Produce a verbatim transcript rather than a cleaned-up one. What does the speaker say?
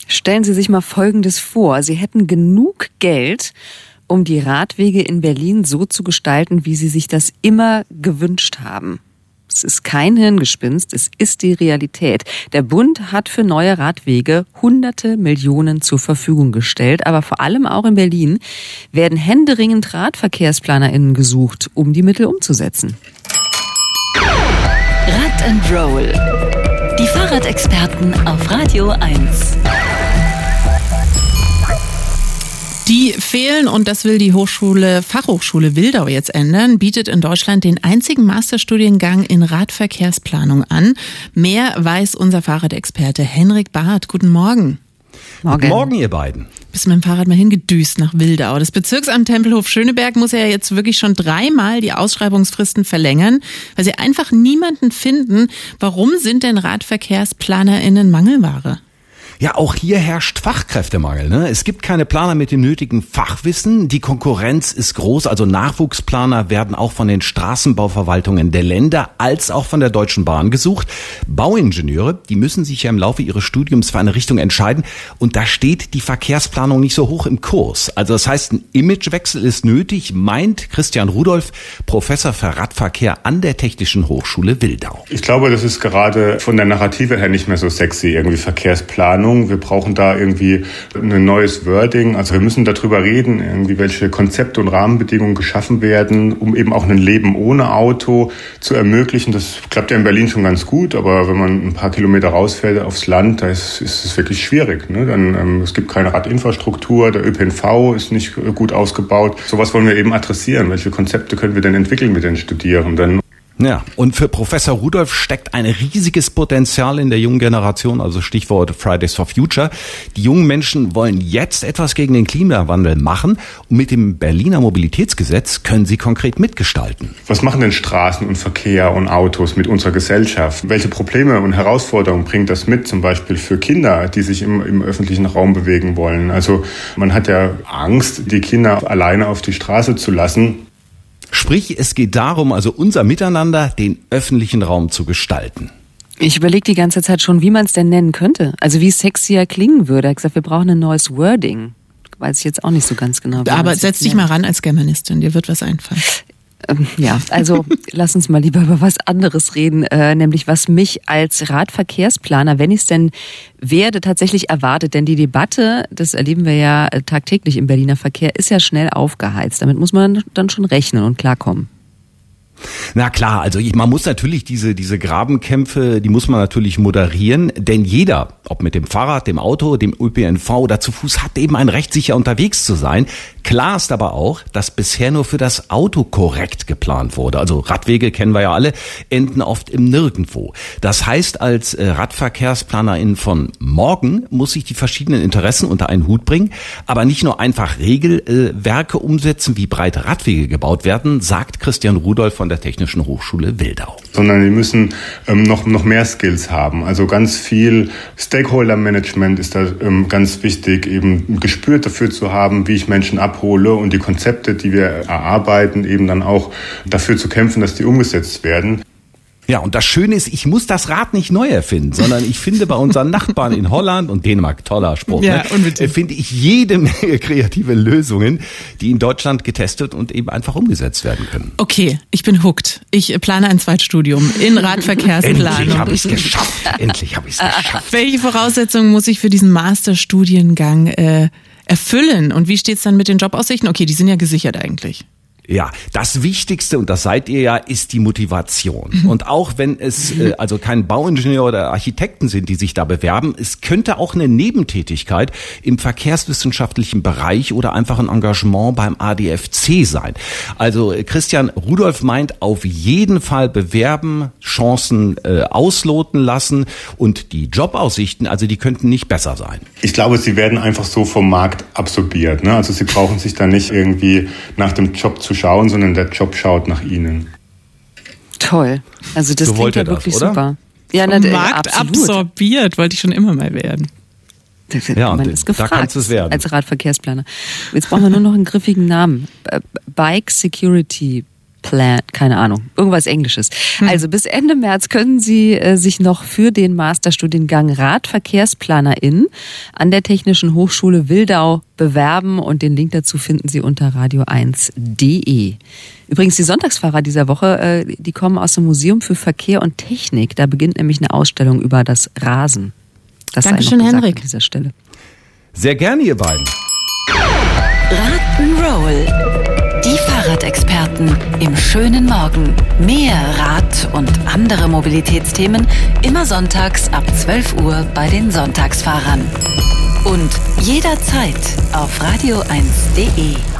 Stellen Sie sich mal Folgendes vor. Sie hätten genug Geld, um die Radwege in Berlin so zu gestalten, wie Sie sich das immer gewünscht haben. Es ist kein Hirngespinst, es ist die Realität. Der Bund hat für neue Radwege hunderte Millionen zur Verfügung gestellt, aber vor allem auch in Berlin werden händeringend RadverkehrsplanerInnen gesucht, um die Mittel umzusetzen. Rad and Roll. Die Fahrradexperten auf Radio eins. Die fehlen, und das will die Hochschule, Fachhochschule Wildau jetzt ändern, bietet in Deutschland den einzigen Masterstudiengang in Radverkehrsplanung an. Mehr weiß unser Fahrradexperte Henrik Barth. Guten Morgen. Morgen. Guten Morgen, ihr beiden. Bist du mit dem Fahrrad mal hingedüst nach Wildau. Das Bezirksamt Tempelhof-Schöneberg muss ja jetzt wirklich schon dreimal die Ausschreibungsfristen verlängern, weil sie einfach niemanden finden. Warum sind denn RadverkehrsplanerInnen Mangelware? Ja, auch hier herrscht Fachkräftemangel, ne? Es gibt keine Planer mit dem nötigen Fachwissen. Die Konkurrenz ist groß, also Nachwuchsplaner werden auch von den Straßenbauverwaltungen der Länder als auch von der Deutschen Bahn gesucht. Bauingenieure, die müssen sich ja im Laufe ihres Studiums für eine Richtung entscheiden, und da steht die Verkehrsplanung nicht so hoch im Kurs. Also das heißt, ein Imagewechsel ist nötig, meint Christian Rudolph, Professor für Radverkehr an der Technischen Hochschule Wildau. Ich glaube, das ist gerade von der Narrative her nicht mehr so sexy, irgendwie Verkehrsplanung. Wir brauchen da irgendwie ein neues Wording. Also wir müssen darüber reden, irgendwie welche Konzepte und Rahmenbedingungen geschaffen werden, um eben auch ein Leben ohne Auto zu ermöglichen. Das klappt ja in Berlin schon ganz gut, aber wenn man ein paar Kilometer rausfährt aufs Land, da ist, ist es wirklich schwierig. Ne? Dann, ähm, es gibt keine Radinfrastruktur, der Ö P N V ist nicht gut ausgebaut. Sowas wollen wir eben adressieren. Welche Konzepte können wir denn entwickeln mit den Studierenden? Ja, und für Professor Rudolph steckt ein riesiges Potenzial in der jungen Generation, also Stichwort Fridays for Future. Die jungen Menschen wollen jetzt etwas gegen den Klimawandel machen, und mit dem Berliner Mobilitätsgesetz können sie konkret mitgestalten. Was machen denn Straßen und Verkehr und Autos mit unserer Gesellschaft? Welche Probleme und Herausforderungen bringt das mit, zum Beispiel für Kinder, die sich im, im öffentlichen Raum bewegen wollen? Also man hat ja Angst, die Kinder alleine auf die Straße zu lassen. Sprich, es geht darum, also unser Miteinander, den öffentlichen Raum zu gestalten. Ich überlege die ganze Zeit schon, wie man es denn nennen könnte. Also wie es sexier klingen würde. Ich habe gesagt, wir brauchen ein neues Wording. Weiß ich jetzt auch nicht so ganz genau. Aber setz dich mal ran als Germanistin, dir wird was einfallen. Ähm, ja, also lass uns mal lieber über was anderes reden, äh, nämlich was mich als Radverkehrsplaner, wenn ich es denn werde, tatsächlich erwartet. Denn die Debatte, das erleben wir ja tagtäglich im Berliner Verkehr, ist ja schnell aufgeheizt. Damit muss man dann schon rechnen und klarkommen. Na klar, also man muss natürlich diese diese Grabenkämpfe, die muss man natürlich moderieren, denn jeder, ob mit dem Fahrrad, dem Auto, dem Ö P N V oder zu Fuß, hat eben ein Recht, sicher unterwegs zu sein. Klar ist aber auch, dass bisher nur für das Auto korrekt geplant wurde. Also Radwege, kennen wir ja alle, enden oft im Nirgendwo. Das heißt, als Radverkehrsplanerin von morgen muss ich die verschiedenen Interessen unter einen Hut bringen, aber nicht nur einfach Regelwerke umsetzen, wie breite Radwege gebaut werden, sagt Christian Rudolph von der Technischen Hochschule Wildau. Sondern die müssen ähm, noch noch mehr Skills haben. Also ganz viel Stakeholder-Management ist da ähm, ganz wichtig, eben ein Gespür dafür zu haben, wie ich Menschen abhole, und die Konzepte, die wir erarbeiten, eben dann auch dafür zu kämpfen, dass die umgesetzt werden. Ja, und das Schöne ist, ich muss das Rad nicht neu erfinden, sondern ich finde bei unseren Nachbarn in Holland und Dänemark, toller Spruch, ja, ne, finde ich jede Menge kreative Lösungen, die in Deutschland getestet und eben einfach umgesetzt werden können. Okay, ich bin hooked. Ich plane ein Zweitstudium in Radverkehrsplanung. Endlich habe ich es geschafft. Endlich habe ich es geschafft. Welche Voraussetzungen muss ich für diesen Masterstudiengang äh, erfüllen? Und wie steht's dann mit den Jobaussichten? Okay, die sind ja gesichert eigentlich. Ja, das Wichtigste, und das seid ihr ja, ist die Motivation. Und auch wenn es äh, also kein Bauingenieur oder Architekten sind, die sich da bewerben, es könnte auch eine Nebentätigkeit im verkehrswissenschaftlichen Bereich oder einfach ein Engagement beim A D F C sein. Also Christian Rudolph meint, auf jeden Fall bewerben, Chancen äh, ausloten lassen, und die Jobaussichten, also die könnten nicht besser sein. Ich glaube, sie werden einfach so vom Markt absorbiert, ne? Also sie brauchen sich da nicht irgendwie nach dem Job zu schauen, sondern der Job schaut nach ihnen. Toll. Also das so klingt ja das, wirklich oder? super. Ja, Vom na, Markt absolut. Absorbiert, wollte ich schon immer mal werden. Ja, man ist gefragt, da kannst du es werden. Als Radverkehrsplaner. Jetzt brauchen wir nur noch einen griffigen Namen. Bike Security Plan, keine Ahnung, irgendwas Englisches. Hm. Also bis Ende März können Sie äh, sich noch für den Masterstudiengang Radverkehrsplanerin an der Technischen Hochschule Wildau bewerben und den Link dazu finden Sie unter radio eins punkt de. Übrigens, die Sonntagsfahrer dieser Woche, äh, die kommen aus dem Museum für Verkehr und Technik. Da beginnt nämlich eine Ausstellung über das Rasen. Das Dankeschön, Henrik. An dieser Stelle. Sehr gerne, ihr beiden. Rock'n'Roll. Die Fahrradexperten im schönen Morgen. Mehr Rad und andere Mobilitätsthemen immer sonntags ab zwölf Uhr bei den Sonntagsfahrern. Und jederzeit auf radio eins punkt de.